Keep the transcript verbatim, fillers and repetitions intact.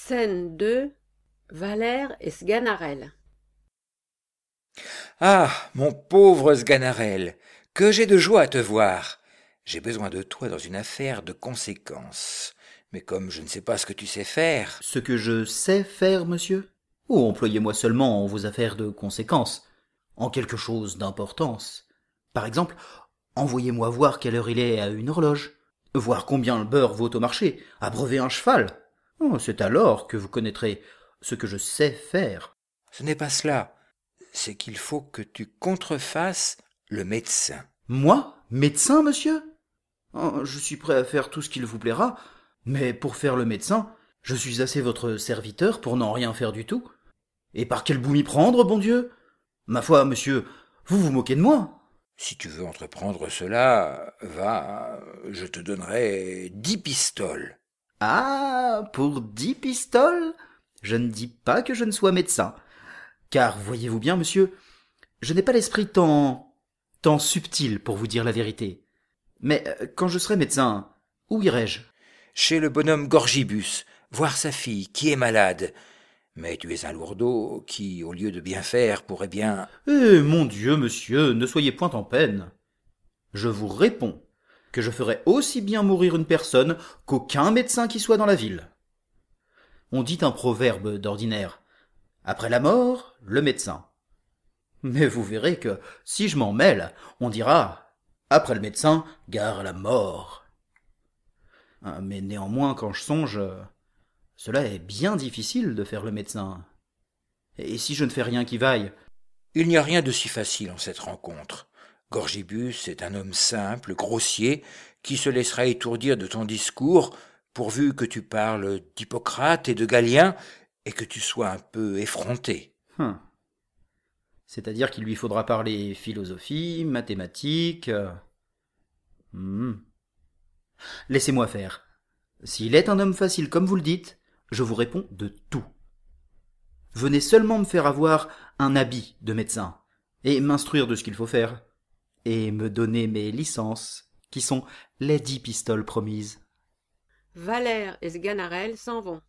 Scène deux. Valère et Sganarelle. Ah, mon pauvre Sganarelle, que j'ai de joie à te voir. J'ai besoin de toi dans une affaire de conséquence. Mais comme je ne sais pas ce que tu sais faire... Ce que je sais faire, monsieur? Oh, employez-moi seulement en vos affaires de conséquence, en quelque chose d'importance. Par exemple, envoyez-moi voir quelle heure il est à une horloge, voir combien le beurre vaut au marché, abreuver un cheval. Oh, c'est alors que vous connaîtrez ce que je sais faire. Ce n'est pas cela. C'est qu'il faut que tu contrefasses le médecin. Moi, médecin, monsieur? Oh, je suis prêt à faire tout ce qu'il vous plaira, mais pour faire le médecin, je suis assez votre serviteur pour n'en rien faire du tout. Et par quel bout m'y prendre, bon Dieu? Ma foi, monsieur, vous vous moquez de moi? Si tu veux entreprendre cela, va, je te donnerai dix pistoles. Ah, pour dix pistoles? Je ne dis pas que je ne sois médecin. Car, voyez-vous bien, monsieur, je n'ai pas l'esprit tant... tant subtil pour vous dire la vérité. Mais euh, quand je serai médecin, où irai-je? Chez le bonhomme Gorgibus, voir sa fille, qui est malade. Mais tu es un lourdeau qui, au lieu de bien faire, pourrait bien... Eh, mon Dieu, monsieur, ne soyez point en peine. Je vous réponds que je ferai aussi bien mourir une personne qu'aucun médecin qui soit dans la ville. On dit un proverbe d'ordinaire. Après la mort, le médecin. Mais vous verrez que, si je m'en mêle, on dira, après le médecin, gare à la mort. Mais néanmoins, quand je songe, cela est bien difficile de faire le médecin. Et si je ne fais rien qui vaille? Il n'y a rien de si facile en cette rencontre. Gorgibus est un homme simple, grossier, qui se laissera étourdir de ton discours, pourvu que tu parles d'Hippocrate et de Galien, et que tu sois un peu effronté. Hum. C'est-à-dire qu'il lui faudra parler philosophie, mathématiques... euh, hum. Laissez-moi faire. S'il est un homme facile comme vous le dites, je vous réponds de tout. Venez seulement me faire avoir un habit de médecin, et m'instruire de ce qu'il faut faire, et me donner mes licences, qui sont les dix pistoles promises. Valère et Sganarelle s'en vont.